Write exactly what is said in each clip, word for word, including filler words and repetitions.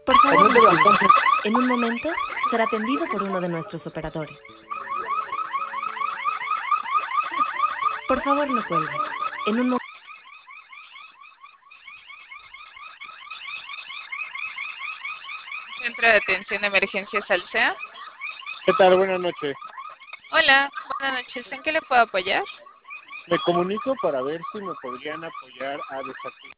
Por favor, No no te lo cuelgue. alcanzo. En un momento será atendido por uno de nuestros operadores. Por favor, no cuelgue. En un momento. Centro de Atención de Emergencias Alsea. ¿Qué tal? Buenas noches. Hola, buenas noches. ¿En qué le puedo apoyar? Me comunico para ver si me podrían apoyar a desactivar.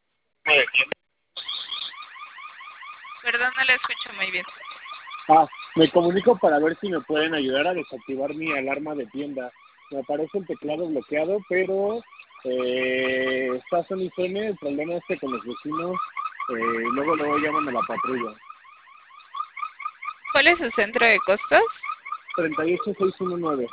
Perdón, no le escucho muy bien. Ah, me comunico para ver si me pueden ayudar a desactivar mi alarma de tienda. Me aparece el teclado bloqueado, pero eh, está son y suene. El problema es que con los vecinos eh, luego luego llaman a la patrulla. ¿Cuál es su centro de costos? treinta y ocho seiscientos diecinueve.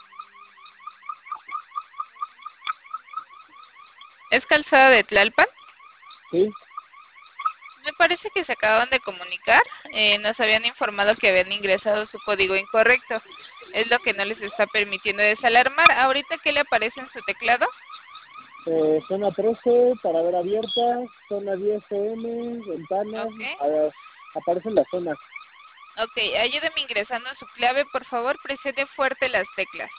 ¿Es Calzada de Tlalpan? ¿Sí? Me parece que se acaban de comunicar. Eh, nos habían informado que habían ingresado su código incorrecto. Es lo que no les está permitiendo desalarmar. ¿Ahorita qué le aparece en su teclado? Eh, zona trece, para ver abierta, zona diez eme, ventanas, Ok. a- aparecen las zonas. Ok, ayúdeme ingresando su clave, por favor. Presione fuerte las teclas.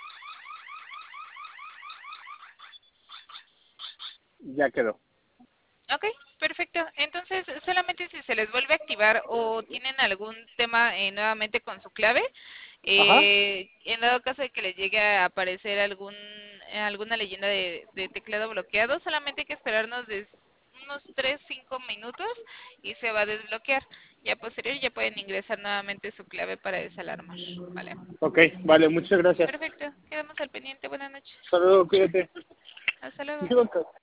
Ya quedó. Ok, perfecto. Entonces, solamente si se les vuelve a activar o tienen algún tema eh, nuevamente con su clave, Ajá. eh, en dado caso de que les llegue a aparecer algún eh, alguna leyenda de, de teclado bloqueado, solamente hay que esperarnos de unos tres cinco minutos y se va a desbloquear. Ya posterior ya pueden ingresar nuevamente su clave para desalarmar, ¿vale? Ok, vale, muchas gracias. Perfecto, quedamos al pendiente. Buenas noches. Hasta luego, cuídate. Hasta luego. Sí, banca.